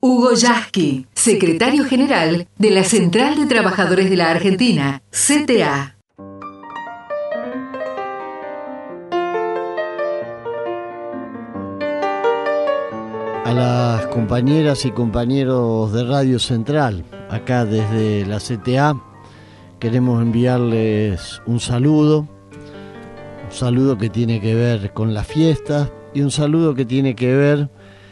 Hugo Yasky, secretario general de la Central de Trabajadores de la Argentina, CTA. A las compañeras y compañeros de Radio Central, acá desde la CTA, queremos enviarles un saludo que tiene que ver con las fiestas y un saludo que tiene que ver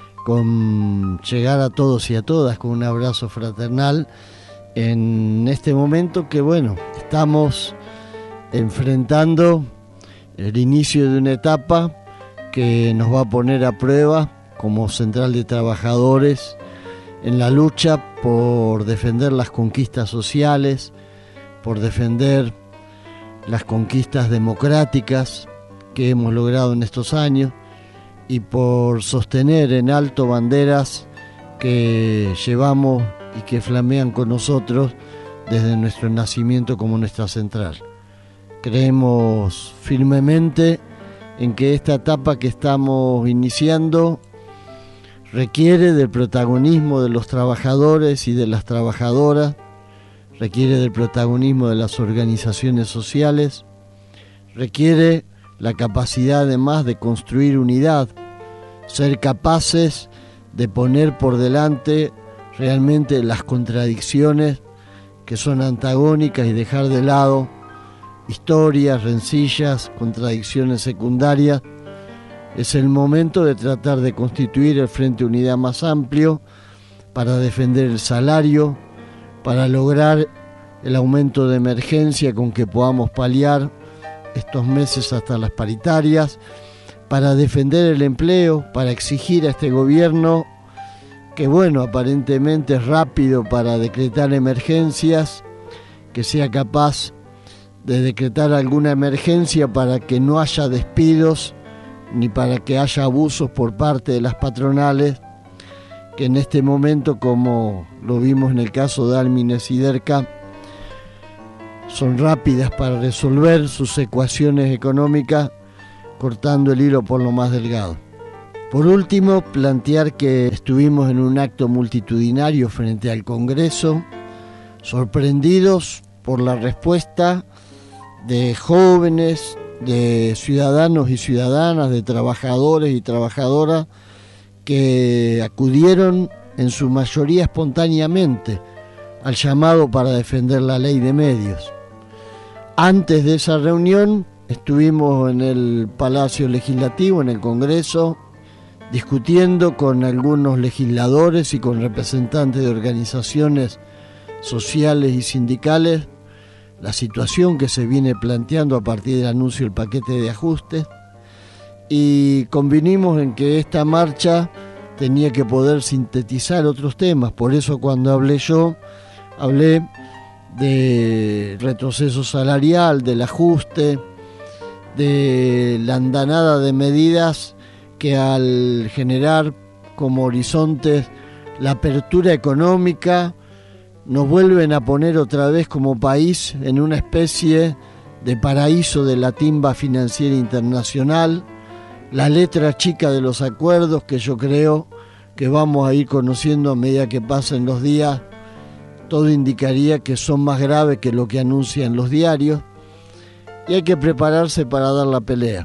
con llegar a todos y a todas con un abrazo fraternal en este momento que, bueno, estamos enfrentando el inicio de una etapa que nos va a poner a prueba como Central de Trabajadores en la lucha por defender las conquistas sociales, por defender las conquistas democráticas que hemos logrado en estos años y por sostener en alto banderas que llevamos y que flamean con nosotros desde nuestro nacimiento como nuestra central. Creemos firmemente en que esta etapa que estamos iniciando requiere del protagonismo de los trabajadores y de las trabajadoras, requiere del protagonismo de las organizaciones sociales, requiere la capacidad además de construir unidad, ser capaces de poner por delante realmente las contradicciones que son antagónicas y dejar de lado historias, rencillas, contradicciones secundarias. Es el momento de tratar de constituir el Frente Unidad más amplio para defender el salario, para lograr el aumento de emergencia con que podamos paliar estos meses hasta las paritarias, para defender el empleo, para exigir a este gobierno que, bueno, aparentemente es rápido para decretar emergencias, que sea capaz de decretar alguna emergencia para que no haya despidos ni para que haya abusos por parte de las patronales, que en este momento, como lo vimos en el caso de Almin y Siderca, son rápidas para resolver sus ecuaciones económicas, cortando el hilo por lo más delgado. Por último, plantear que estuvimos en un acto multitudinario frente al Congreso, sorprendidos por la respuesta de jóvenes, de ciudadanos y ciudadanas, de trabajadores y trabajadoras que acudieron en su mayoría espontáneamente al llamado para defender la ley de medios. Antes de esa reunión estuvimos en el Palacio Legislativo, en el Congreso, discutiendo con algunos legisladores y con representantes de organizaciones sociales y sindicales la situación que se viene planteando a partir del anuncio del paquete de ajustes, y convinimos en que esta marcha tenía que poder sintetizar otros temas. Por eso cuando hablé yo, hablé de retroceso salarial, del ajuste, de la andanada de medidas que al generar como horizontes la apertura económica nos vuelven a poner otra vez como país en una especie de paraíso de la timba financiera internacional, la letra chica de los acuerdos que yo creo que vamos a ir conociendo a medida que pasen los días. Todo indicaría que son más graves que lo que anuncian los diarios y hay que prepararse para dar la pelea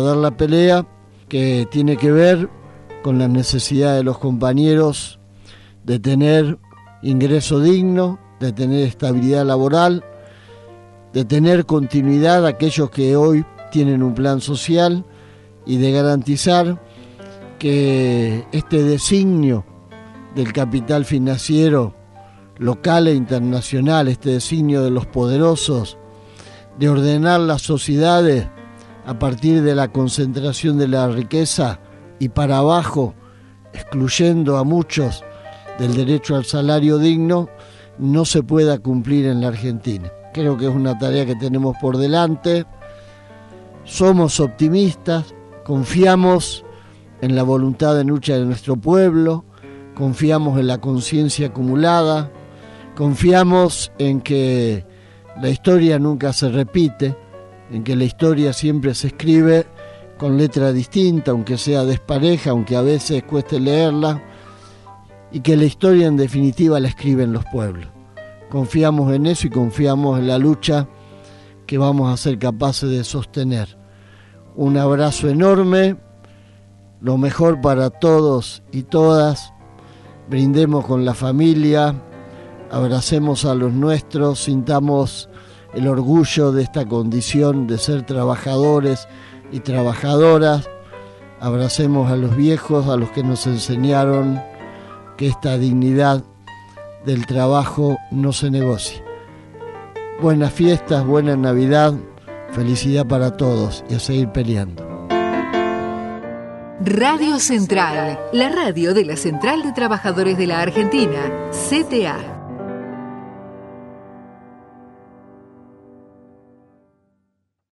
que tiene que ver con la necesidad de los compañeros de tener ingreso digno, de tener estabilidad laboral, de tener continuidad aquellos que hoy tienen un plan social y de garantizar que este designio del capital financiero local e internacional, este designio de los poderosos, de ordenar las sociedades a partir de la concentración de la riqueza y para abajo, excluyendo a muchos del derecho al salario digno, no se pueda cumplir en la Argentina. Creo que es una tarea que tenemos por delante. Somos optimistas, confiamos en la voluntad de lucha de nuestro pueblo, confiamos en la conciencia acumulada, confiamos en que la historia nunca se repite, en que la historia siempre se escribe con letra distinta, aunque sea despareja, aunque a veces cueste leerla, y que la historia en definitiva la escriben los pueblos. Confiamos en eso y confiamos en la lucha que vamos a ser capaces de sostener. Un abrazo enorme, lo mejor para todos y todas. Brindemos con la familia, abracemos a los nuestros, sintamos el orgullo de esta condición de ser trabajadores y trabajadoras. Abracemos a los viejos, a los que nos enseñaron que esta dignidad del trabajo no se negocia. Buenas fiestas, buena Navidad, felicidad para todos y a seguir peleando. Radio Central, la radio de la Central de Trabajadores de la Argentina, CTA.